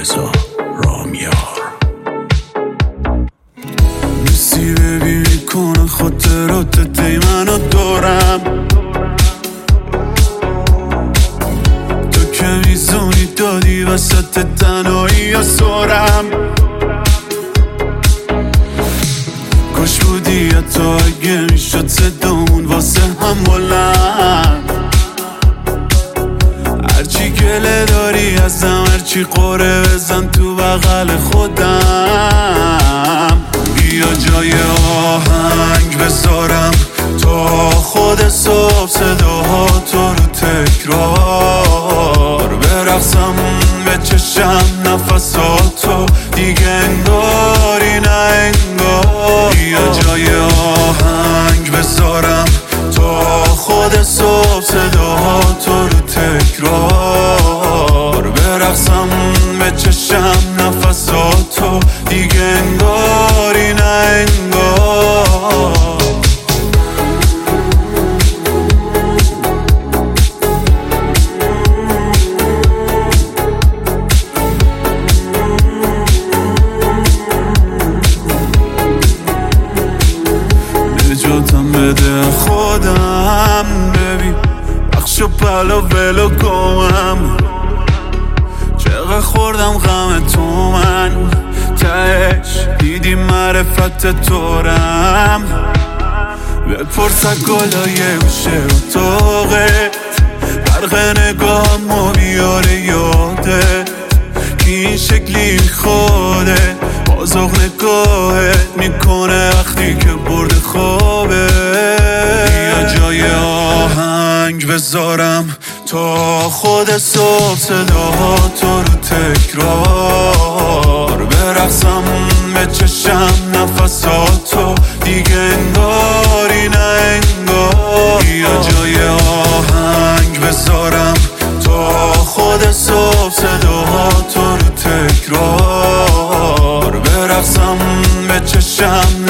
رضا رامیار. نیستی ببینی کنه خاطرات دی منو دارم، تو که میزونی دادی وسط تنهایی یا سارم. کاش بودی حتی اگه میشد صدامون واسه هم بلند. هرچی گله داری ازم، هرچی قره بزن تو بغل خودم. بیا جای آهنگ بذارم تا خود صبح صداها تو رو تکرار برقصم، به چشم نفساتو دیگه انگاری نه انگار. بیا جای آهنگ بذارم تا خود صبح صداها تو رو تکرار برقصم، به چشم نفساتو دیگه انگاری نه انگار. نجاتم بده خودم، ببین بخش و پلا ولو گمم. چقدر خوردم غم تو من، تهش دیدی معرفت تورم. بپرس گلای گوشه اتاقت، برق نگاهمو بیاره یادت که این شکلی خوده. بازاق نگاهت میکنه وقتی که برد خوابه. بیا جای آهنگ بذارم تا خود صبح صداها تو رو تکرار برقصم، به چشم نفساتو دیگه انگاری نه انگار. بیا جای آهنگ بذارم تا خود صبح صداها تو رو تکرار برقصم، به چشم